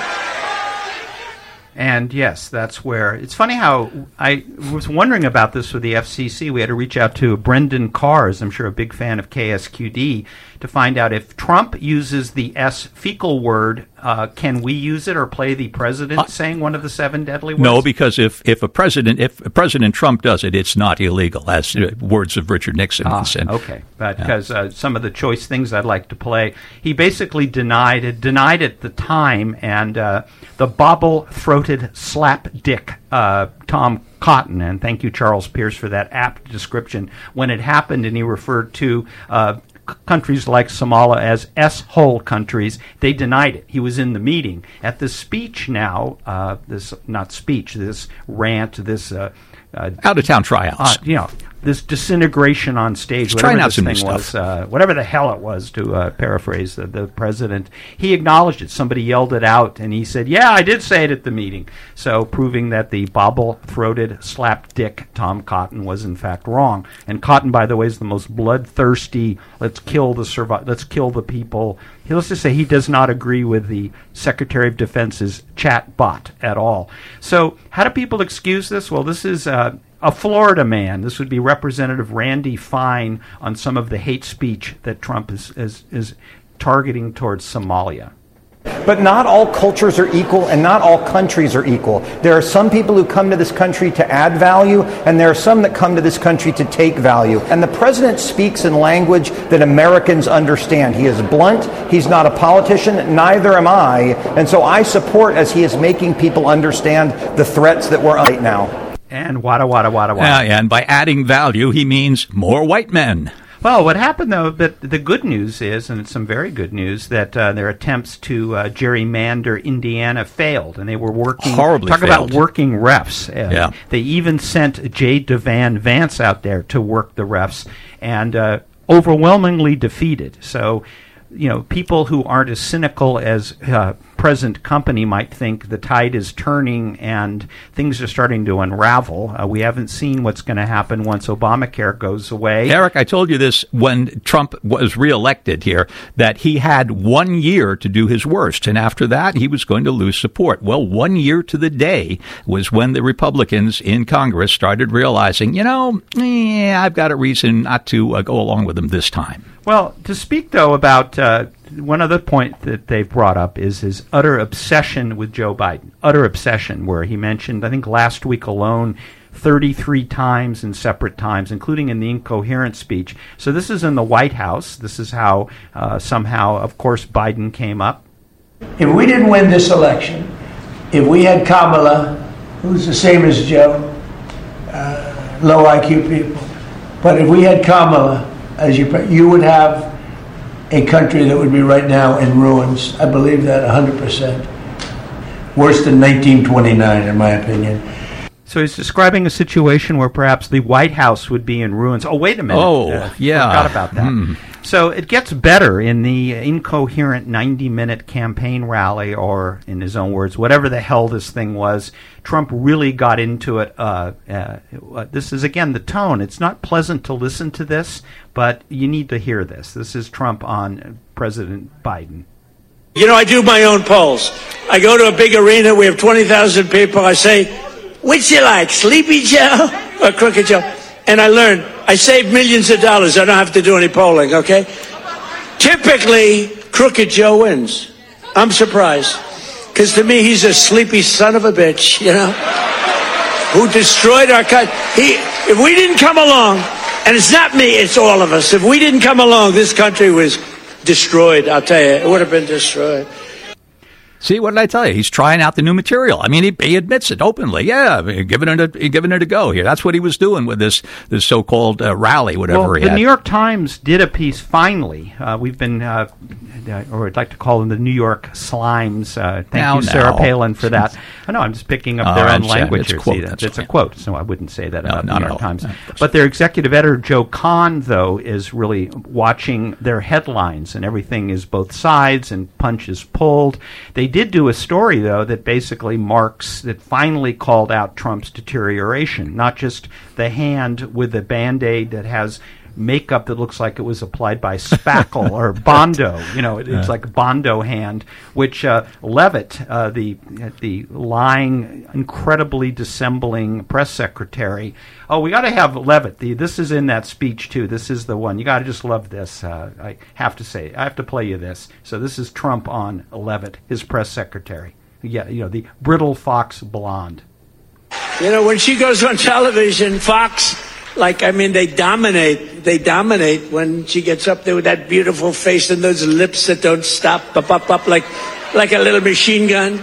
And yes, that's where it's funny how I was wondering about this with the F C C. We had to reach out to Brendan Cars, I'm sure a big fan of K S Q D, to find out if Trump uses the S fecal word, uh, can we use it or play the president uh, saying one of the seven deadly words? No, because if, if a president if President Trump does it, it's not illegal, as uh, words of Richard Nixon. Ah, said. Okay, but because uh, some of the choice things I'd like to play, he basically denied it, denied at the time, and uh, the bobble-throated slap dick uh, Tom Cotton, and thank you, Charles Pierce, for that apt description when it happened, and he referred to uh, c- countries like Somalia as S-hole countries. They denied it. He was in the meeting. At the speech now, uh, this not speech, this rant, this uh, uh, out-of-town tryouts, uh, you know, this disintegration on stage, He's whatever trying out this some new thing was, stuff. uh, whatever the hell it was, to uh, paraphrase the, the president, he acknowledged it. Somebody yelled it out, and he said, yeah, I did say it at the meeting. So proving that the bobble-throated slap dick Tom Cotton was in fact wrong. And Cotton, by the way, is the most bloodthirsty, let's kill the survi- let's kill the people. He, let's just say he does not agree with the Secretary of Defense's chat bot at all. So how do people excuse this? Well, this is uh, a Florida man. This would be Representative Randy Fine on some of the hate speech that Trump is is, is targeting towards Somalia. But not all cultures are equal, and not all countries are equal. There are some people who come to this country to add value, and there are some that come to this country to take value. And the president speaks in language that Americans understand. He is blunt. He's not a politician. Neither am I. And so I support as he is making people understand the threats that we're under right now. And wada, wada, wada, wada. Uh, and by adding value, he means more white men. Well, what happened, though, but the good news is, and it's some very good news, that uh, their attempts to uh, gerrymander Indiana failed, and they were working... Horribly Talk failed. about working refs. Uh, Yeah. They even sent J. DeVan Vance out there to work the refs, and uh, overwhelmingly defeated. So, you know, people who aren't as cynical as uh, present company might think the tide is turning and things are starting to unravel. Uh, we haven't seen what's going to happen once Obamacare goes away. Eric, I told you this when Trump was reelected here, that he had one year to do his worst, and after that, he was going to lose support. Well, one year to the day was when the Republicans in Congress started realizing, you know, eh, I've got a reason not to uh, go along with him this time. Well, to speak, though, about uh, one other point that they've brought up is his utter obsession with Joe Biden. Utter obsession, where he mentioned, I think last week alone, thirty-three times in separate times, including in the incoherent speech. So this is in the White House. This is how uh, somehow, of course, Biden came up. If we didn't win this election, if we had Kamala, who's the same as Joe, uh, low I Q people, but if we had Kamala, as you, you would have a country that would be right now in ruins. I believe that one hundred percent. Worse than nineteen twenty-nine, in my opinion. So he's describing a situation where perhaps the White House would be in ruins. Oh, wait a minute. Oh, uh, yeah. Forgot about that. Mm. So it gets better in the incoherent ninety-minute campaign rally, or, in his own words, whatever the hell this thing was. Trump really got into it. Uh, uh, this is, again, the tone. It's not pleasant to listen to this, but you need to hear this. This is Trump on President Biden. You know, I do my own polls. I go to a big arena. We have twenty thousand people. I say, which you like, Sleepy Joe or Crooked Joe? And I learned, I save millions of dollars. I don't have to do any polling, okay? Typically, Crooked Joe wins. I'm surprised. Because to me, he's a sleepy son of a bitch, you know, who destroyed our country. He, if we didn't come along, and it's not me, it's all of us. If we didn't come along, this country was destroyed, I'll tell you. It would have been destroyed. See, what did I tell you? He's trying out the new material. I mean, he, he admits it openly. Yeah, giving it a giving it a go here. That's what he was doing with this this so-called uh, rally, whatever well, he the had. New York Times did a piece finally. Uh, we've been, uh, or I'd like to call them the New York Slimes. Uh, thank now, you, Sarah now. Palin, for that. I know, I'm just picking up Oh, their I own understand. language It's here. quote, See, that's it's a fine. quote, so I wouldn't say that No, about the not New at York all. Times. No, But their executive editor, Joe Kahn, though, is really watching their headlines, and everything is both sides and punches pulled. They did do a story, though, that basically marks, that finally called out Trump's deterioration, not just the hand with the Band-Aid that has makeup that looks like it was applied by Spackle or Bondo. You know, it, it's Yeah. like Bondo hand, which uh, Levitt, uh, the the lying, incredibly dissembling press secretary. Oh, we got to have Levitt. The, this is in that speech too. This is the one. You got to just love this. Uh, I have to say, I have to play you this. So this is Trump on Levitt, his press secretary. Yeah, you know, the brittle fox blonde. You know, when she goes on television, Fox, like, I mean, they dominate. They dominate when she gets up there with that beautiful face and those lips that don't stop, up, up, up, like, like a little machine gun.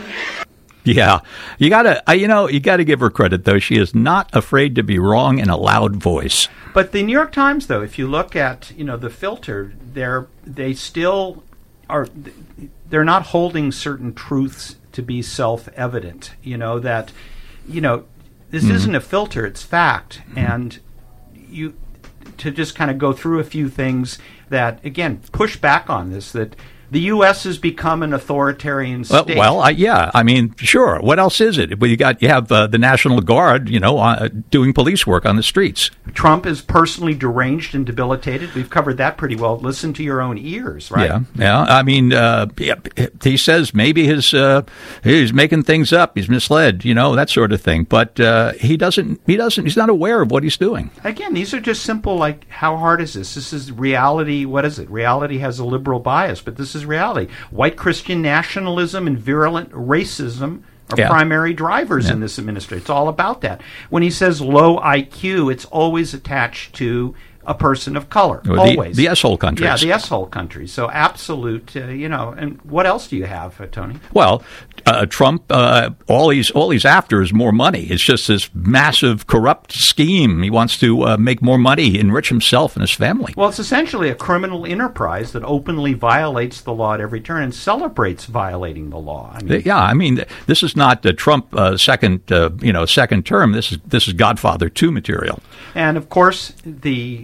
Yeah, you gotta, uh, you know, you gotta give her credit though. She is not afraid to be wrong in a loud voice. But the New York Times, though, if you look at, you know, the filter, they're they still are. They're not holding certain truths to be self-evident. You know that, you know, this Mm-hmm. isn't a filter; it's fact, and you to just kind of go through a few things that, again, push back on this, that the U S has become an authoritarian Well, state. well I, yeah, I mean, sure. What else is it? Well, you got you have uh, the National Guard, you know, uh, doing police work on the streets. Trump is personally deranged and debilitated. We've covered that pretty well. Listen to your own ears, right? Yeah, yeah. I mean, uh, yeah, he says maybe his uh, he's making things up. He's misled, you know, that sort of thing. But uh, he doesn't. He doesn't. He's not aware of what he's doing. Again, these are just simple, like, how hard is this? This is reality. What is it? Reality has a liberal bias, but this is reality. White Christian nationalism and virulent racism are Yeah. primary drivers Yeah. in this administration. It's all about that. When he says low I Q, it's always attached to a person of color. Or the- always. the S-hole countries. Yeah, the S-hole countries. So absolute, uh, you know, and what else do you have, uh, Tony? Well, uh, Trump, uh, all he's all he's after is more money. It's just this massive corrupt scheme. He wants to uh, make more money, enrich himself and his family. Well, it's essentially a criminal enterprise that openly violates the law at every turn and celebrates violating the law. I mean, Yeah, I mean, this is not uh, Trump uh, second, uh, you know, second term. This is this is Godfather two material. and of course, the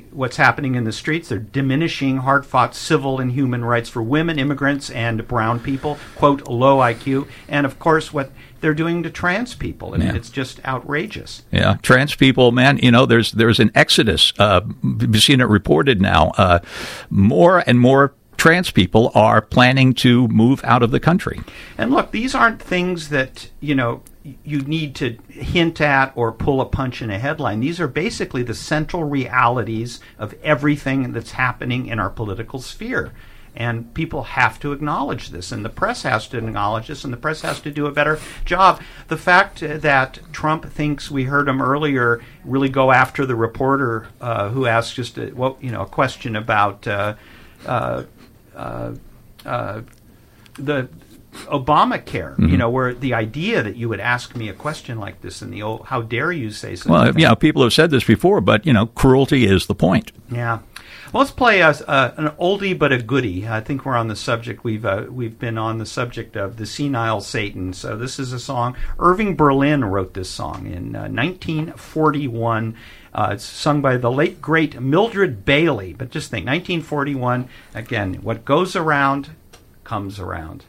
what's happening in the streets. They're diminishing hard-fought civil and human rights for women, immigrants, and brown people, quote, low I Q. And, of course, what they're doing to trans people. I mean, Yeah. it's just outrageous. Yeah, trans people, man, you know, there's there's an exodus. Uh, we've seen it reported now. Uh, more and more trans people are planning to move out of the country. And look, these aren't things that, you know, you need to hint at or pull a punch in a headline. These are basically the central realities of everything that's happening in our political sphere. And people have to acknowledge this, and the press has to acknowledge this, and the press has to do a better job. The fact that Trump thinks, we heard him earlier, really go after the reporter uh, who asked just a, well, you know, a question about uh, uh, uh, uh, the Obamacare, Mm-hmm. you know, where the idea that you would ask me a question like this and the old, how dare you say something? Well, like that. you know, people have said this before, but, you know, cruelty is the point. Yeah. Well, let's play a, a, an oldie but a goodie. I think we're on the subject. We've uh, we've been on the subject of the senile Satan. So this is a song. Irving Berlin wrote this song in uh, nineteen forty-one. Uh, it's sung by the late, great Mildred Bailey. But just think, nineteen forty-one, again, what goes around comes around.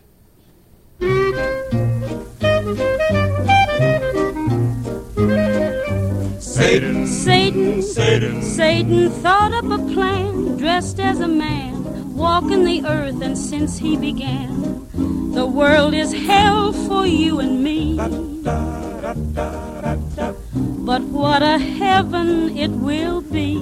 Satan, Satan, Satan, Satan thought up a plan, dressed as a man, walking the earth, and since he began, the world is hell for you and me. But what a heaven it will be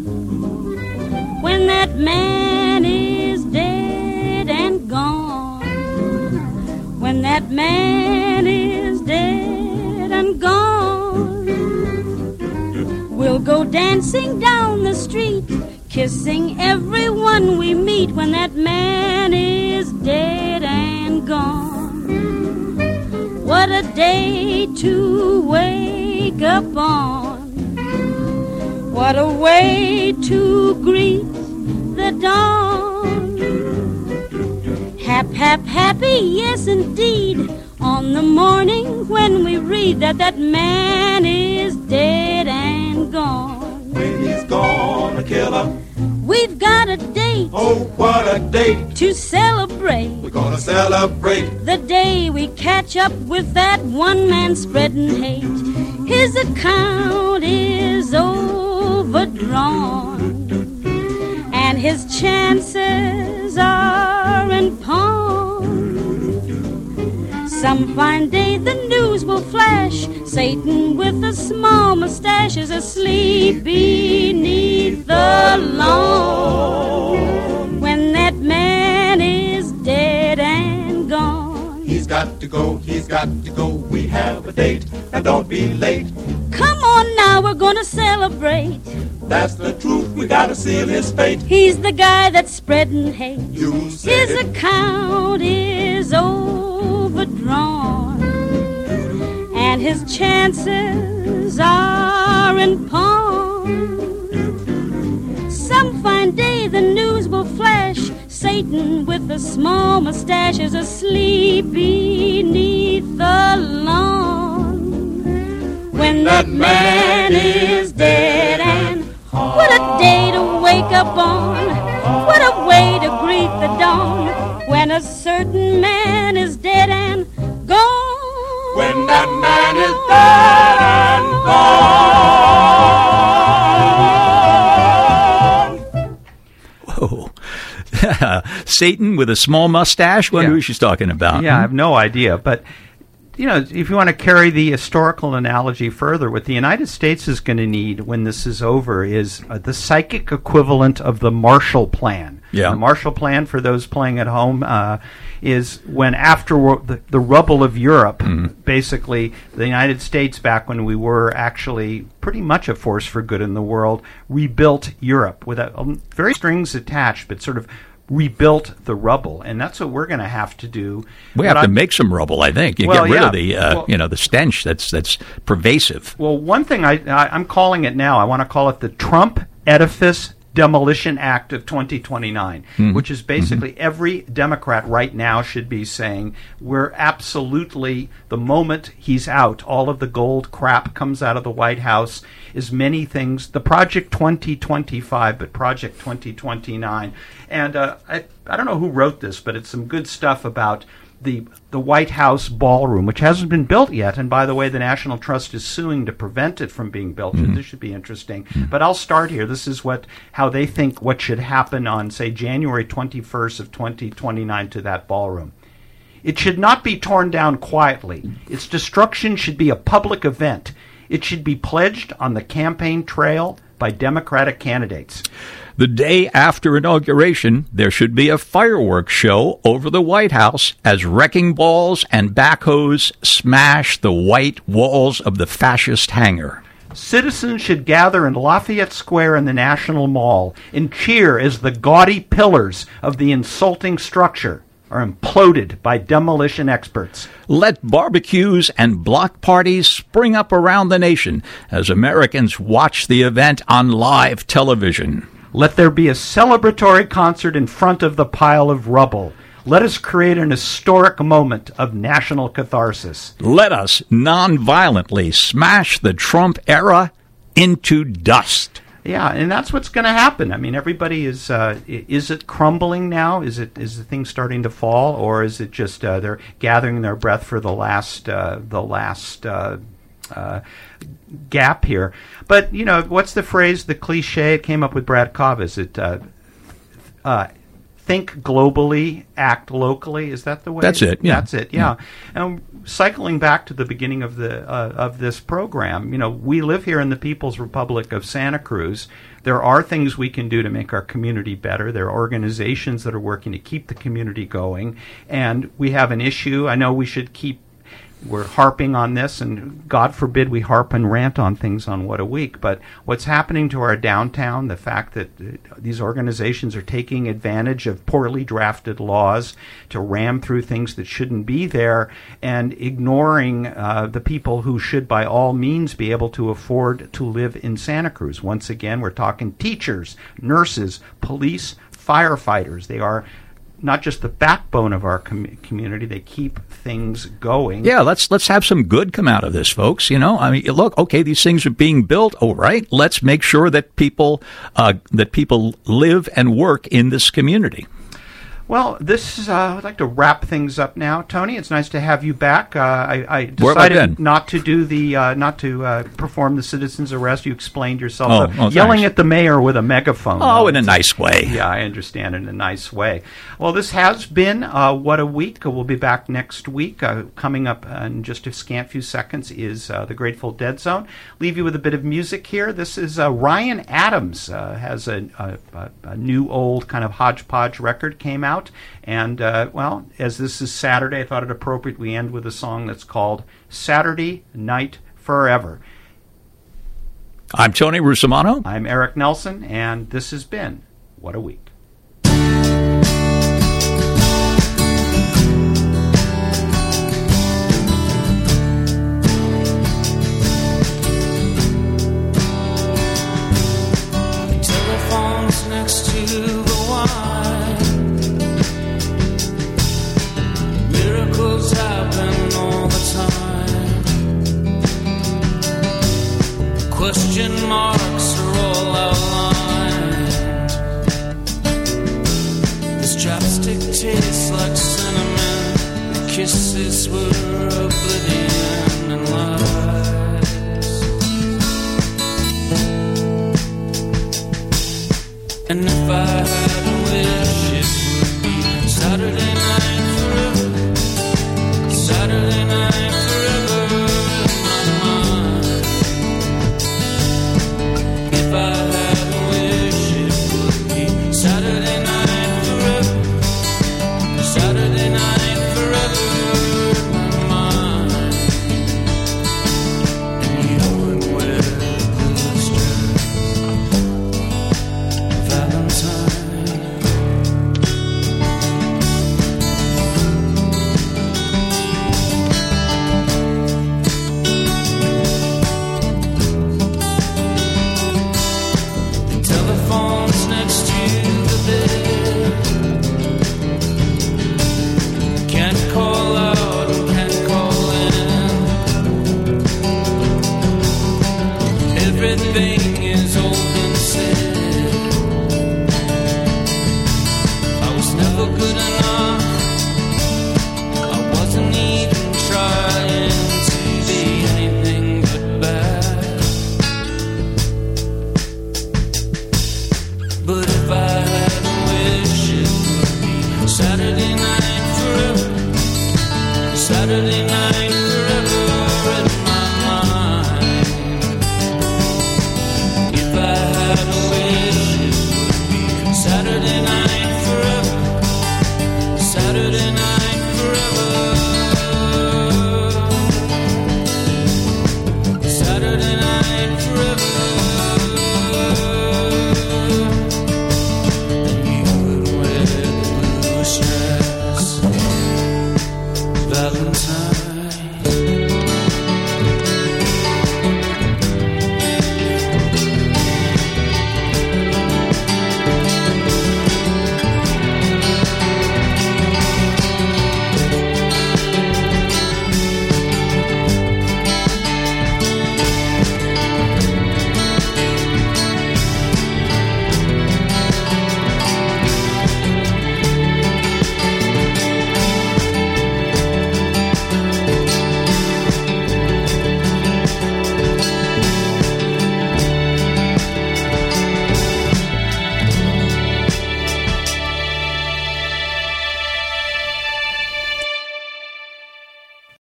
when that man is dead and gone. When that man is dead and gone, we'll go dancing down the street, kissing everyone we meet when that man is dead and gone. What a day to wake up on. What a way to greet the dawn. Hap, hap, happy, yes indeed, on the morning when we read that that man is dead and gone. When he's gone, a killer. We've got a date. Oh, what a date. To celebrate. We're gonna celebrate the day we catch up with that one man spreading hate. His account is overdrawn, and his chances are in pawn. Some fine day the news will flash, Satan with a small mustache is asleep beneath the lawn. When that man is dead and gone, he's got to go, he's got to go. We have a date, now don't be late. Come on now, we're gonna celebrate. That's the truth, we gotta seal his fate. He's the guy that's spreading hate. You said his account is overdrawn, and his chances are in pawn. Some fine day the news will flash, Satan with a small mustache is asleep beneath the lawn. When that man is dead and what a day to wake up on. What a way to greet the dawn. When a certain man is dead and gone. When that man is dead and gone. Whoa. Satan with a small mustache? Wonder Yeah. who she's talking about. Yeah, I have no idea. But, you know, if you want to carry the historical analogy further, what the United States is going to need when this is over is uh, the psychic equivalent of the Marshall Plan. Yeah. The Marshall Plan, for those playing at home, uh, is when after wo- the, the rubble of Europe, Mm-hmm. basically the United States, back when we were actually pretty much a force for good in the world, rebuilt Europe with a, um, very strings attached, but sort of rebuilt the rubble, and that's what we're going to have to do. We But have to I'm- make some rubble, I think. You Well, get rid yeah. of the, uh, Well- you know, the stench that's that's pervasive. Well, one thing I, I I'm calling it now, I want to call it the Trump edifice Demolition Act of twenty twenty-nine, Mm-hmm. which is basically mm-hmm. every Democrat right now should be saying, we're absolutely, the moment he's out, all of the gold crap comes out of the White House, as many things, the Project twenty twenty-five, but Project twenty twenty-nine. And uh, I, I don't know who wrote this, but it's some good stuff about the the White House ballroom, which hasn't been built yet. And by the way, the National Trust is suing to prevent it from being built. Mm-hmm. This should be interesting. Mm-hmm. But I'll start here. This is what how they think what should happen on, say, January twenty-first of twenty twenty-nine to that ballroom. It should not be torn down quietly. Its destruction should be a public event. It should be pledged on the campaign trail by Democratic candidates. The day after inauguration, there should be a fireworks show over the White House as wrecking balls and backhoes smash the white walls of the fascist hangar. Citizens should gather in Lafayette Square in the National Mall and cheer as the gaudy pillars of the insulting structure are imploded by demolition experts. Let barbecues and block parties spring up around the nation as Americans watch the event on live television. Let there be a celebratory concert in front of the pile of rubble. Let us create an historic moment of national catharsis. Let us non-violently smash the Trump era into dust. Yeah, and that's what's going to happen. I mean, everybody is, uh, is it crumbling now? Is it is the thing starting to fall? Or is it just uh, they're gathering their breath for the last, uh, the last uh, uh, gap here? But, you know, what's the phrase, the cliche? It came up with Brad Kava. Is it uh, uh, think globally, act locally? Is that the way? That's it, yeah. That's it, yeah. yeah. And cycling back to the beginning of the uh, of this program, you know, we live here in the People's Republic of Santa Cruz. There are things we can do to make our community better. There are organizations that are working to keep the community going. And we have an issue. I know we should keep We're harping on this, and God forbid we harp and rant on things on What a Week. But what's happening to our downtown, the fact that uh, these organizations are taking advantage of poorly drafted laws to ram through things that shouldn't be there, and ignoring uh, the people who should by all means be able to afford to live in Santa Cruz. Once again, we're talking teachers, nurses, police, firefighters. They are not just the backbone of our com- community, they keep things going. Yeah, let's let's have some good come out of this, folks. You know, I mean, look, okay, these things are being built. All right, let's make sure that people uh, that people live and work in this community. Well, this is, uh, I'd like to wrap things up now, Tony. It's nice to have you back. Uh, I, I Where have I decided been? not to do the, uh, not to uh, perform the citizen's arrest. You explained yourself, Oh, uh, oh, yelling thanks. at the mayor with a megaphone. Oh, in a nice way. Yeah, I understand, in a nice way. Well, this has been uh, What a Week. We'll be back next week. Uh, coming up in just a scant few seconds is uh, the Grateful Dead Zone. Leave you with a bit of music here. This is uh, Ryan Adams uh, has a, a, a new old kind of hodgepodge record came out. And, uh, well, as this is Saturday, I thought it appropriate we end with a song that's called Saturday Night Forever. I'm Tony Russomano. I'm Eric Nelson, and this has been What a Week. Telephone's next to the wine. Miracles happen all the time. Question marks are all outlined. This chapstick tastes like cinnamon. The kisses were oblivion and lies. And if I had a wish, it would be Saturday night forever. Saturday night forever in my mind. If I had a wish, it would be Saturday night forever. Saturday night forever in my mind. Saturday night forever in my mind. If I had a wish, it would be Saturday night forever. Saturday night forever. Saturday night forever. Then you would wear the blue dress. Valentine.